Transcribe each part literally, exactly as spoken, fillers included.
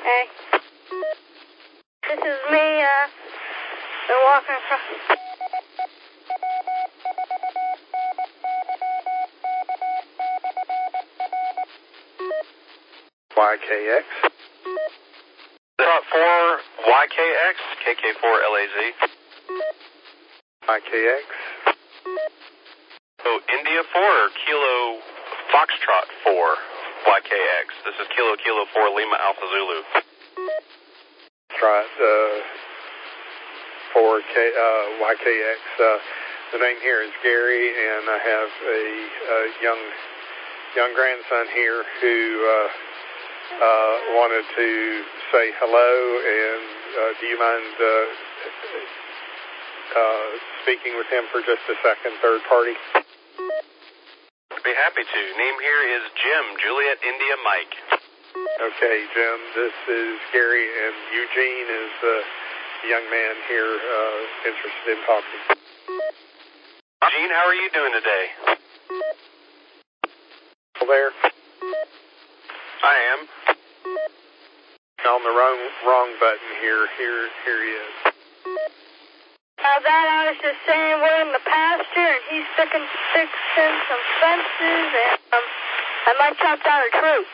Hey. This is me, uh, been walking from... Y K X. four Y K X, K K four L A Z. Y K X. Oh, India four or Kilo Foxtrot four Y K X. This is Kilo Kilo four Lima Alpha Zulu. Right, uh, four K, uh, Y K X. Uh, the name here is Gary, and I have a, a young young grandson here who uh, uh, wanted to say hello, and uh, do you mind uh, uh, speaking with him for just a second, third party? I'd be happy to. Name here is Jim, Juliet India Mike. Okay, Jim, this is Gary, and Eugene is the young man here uh, interested in talking. Eugene, how are you doing today? There? I am. On the wrong wrong button here. Here, here he is. Uh, that I was just saying we're in the pasture, and he's sticking sticks in some fences, and um, I might chop down a tree.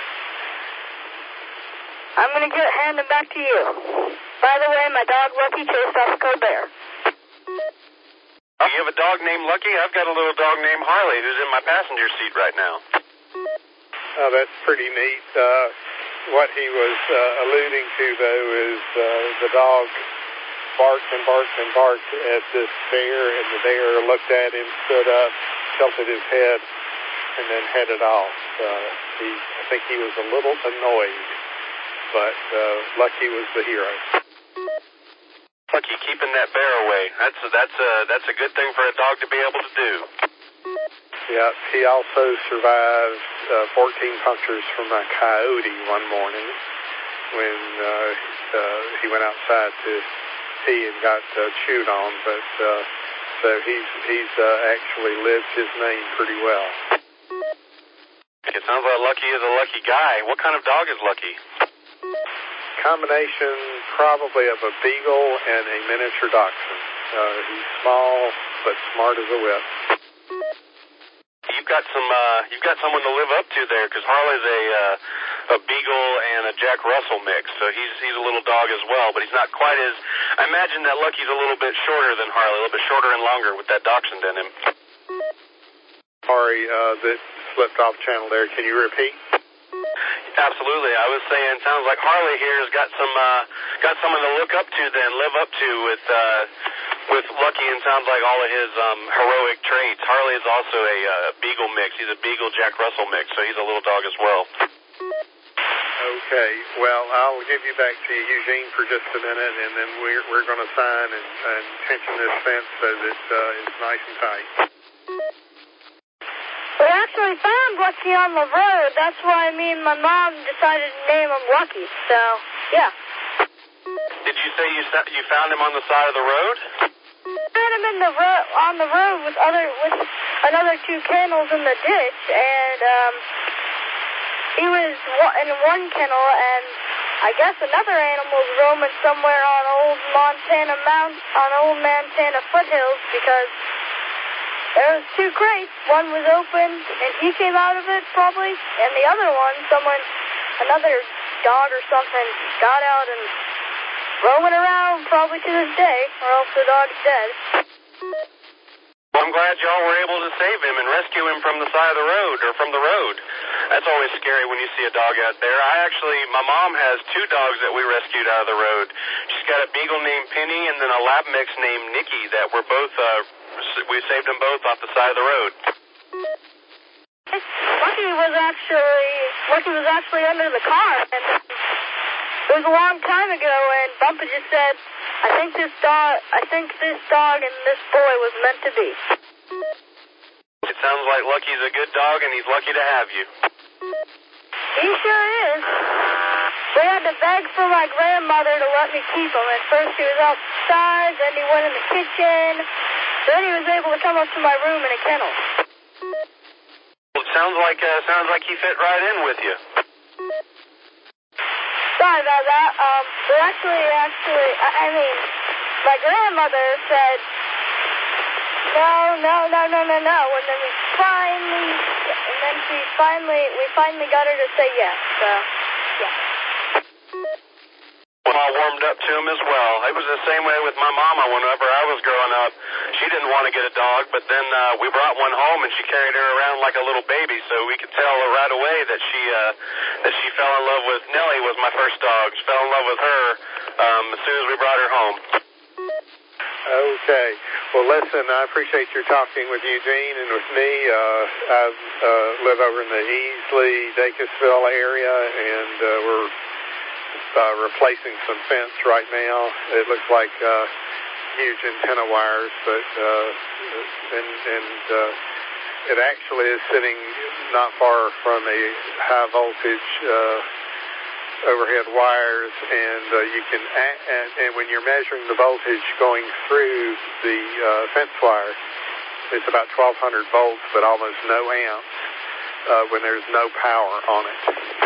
I'm going to get hand him back to you. By the way, my dog Lucky chased off a cold bear. Oh, you have a dog named Lucky? I've got a little dog named Harley who's in my passenger seat right now. Oh, that's pretty neat. Uh, what he was uh, alluding to, though, is uh, the dog barked and barked and barked at this bear, and the bear looked at him, stood up, tilted his head, and then headed off. Uh, he, I think he was a little annoyed, but uh, Lucky was the hero. Lucky keeping that bear away. That's a, that's a, that's a good thing for a dog to be able to do. Yeah, he also survived uh, fourteen punctures from a coyote one morning when uh, uh, he went outside to pee and got uh, chewed on, but uh, so he's he's uh, actually lived his name pretty well. It sounds like Lucky is a lucky guy. What kind of dog is Lucky? Combination probably of a beagle and a miniature dachshund. Uh, he's small but smart as a whip. You've got some uh, you've got someone to live up to there, because Harley's a uh, a beagle and a Jack Russell mix, so he's he's a little dog as well, but he's not quite as. I imagine that Lucky's a little bit shorter than Harley, a little bit shorter and longer with that dachshund in him. Sorry, uh, that slipped off channel there. Can you repeat? Absolutely. I was saying, sounds like Harley here has got some uh, got someone to look up to, then live up to with uh, with Lucky, and sounds like all of his um, heroic traits. Harley is also a uh, beagle mix. He's a beagle Jack Russell mix, so he's a little dog as well. Okay. Well, I'll give you back to Eugene for just a minute, and then we're we're going to sign and, and tension this fence so that uh, it's nice and tight. We actually found Lucky on the road. That's why me and my mom decided to name him Lucky. So, yeah. Did you say you you found him on the side of the road? We found him in the ro- on the road with other with another two kennels in the ditch, and um, he was in one kennel, and I guess another animal was roaming somewhere on old Montana Mount on old Montana foothills, because there was two crates. One was open, and he came out of it probably, and the other one, someone, another dog or something, got out and roaming around probably to this day, or else the dog's dead. Well, I'm glad y'all were able to save him and rescue him from the side of the road, or from the road. That's always scary when you see a dog out there. I actually, my mom has two dogs that we rescued out of the road. She's got a beagle named Penny and then a lab mix named Nikki that were both, uh, we saved them both off the side of the road. Lucky was actually, Lucky was actually under the car, and it was a long time ago, and Bumpy just said, I think this dog, I think this dog and this boy was meant to be. It sounds like Lucky's a good dog, and he's lucky to have you. He sure is. We had to beg for my grandmother to let me keep him. At first he was outside, then he went in the kitchen, then he was able to come up to my room in a kennel. Well, it sounds like, uh, sounds like he fit right in with you. So sorry about that. Um, we actually, actually, I, I mean, my grandmother said, no, no, no, no, no, no. And then we finally, and then she finally, we finally got her to say yes. So, yeah. Well, I warmed up to him as well. It was the same way with my mama whenever I was growing up. She didn't want to get a dog, but then uh, we brought one home, and she carried her around like a little baby, so we could tell right away that she uh, that she fell in love with Nellie. Was my first dog. She fell in love with her um, as soon as we brought her home. Okay. Well, listen, I appreciate your talking with Eugene and with me. Uh, I uh, live over in the Easley, Dacusville area, and uh, we're uh, replacing some fence right now. It looks like uh, huge antenna wires, but uh, and, and uh, it actually is sitting not far from a high voltage uh overhead wires, and uh, you can, and, and when you're measuring the voltage going through the uh, fence wire, it's about twelve hundred volts, but almost no amps uh, when there's no power on it.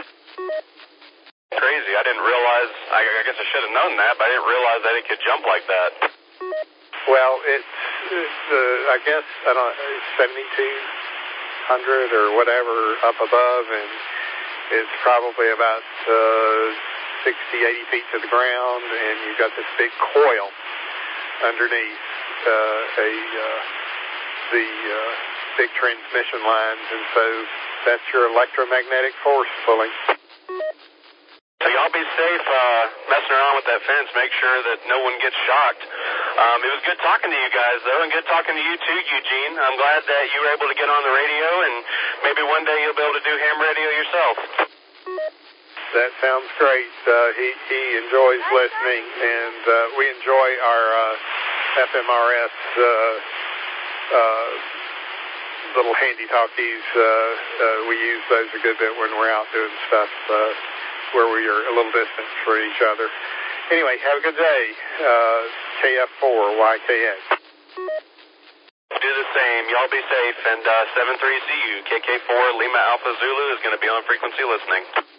Crazy. I didn't realize, I, I guess I should have known that, but I didn't realize that it could jump like that. Well, it's, it's uh, I guess, I don't know, seventy-two hundred or whatever up above, and it's probably about uh, sixty, eighty feet to the ground, and you've got this big coil underneath uh, a uh, the uh, big transmission lines, and so that's your electromagnetic force pulling. So y'all be safe uh, messing around with that fence. Make sure that no one gets shocked. Um, it was good talking to you guys, though, and good talking to you, too, Eugene. I'm glad that you were able to get on the radio, and maybe one day you'll be able to do ham radio yourself. That sounds great. Uh, he, he enjoys listening, and uh, we enjoy our uh, F M R S uh, uh, little handy talkies. Uh, uh, we use those a good bit when we're out doing stuff uh, where we are a little distant for each other. Anyway, have a good day. Uh, K F four Y K A. Do the same. Y'all be safe. And uh, seven three C U, K K four Lima Alpha Zulu is going to be on frequency listening.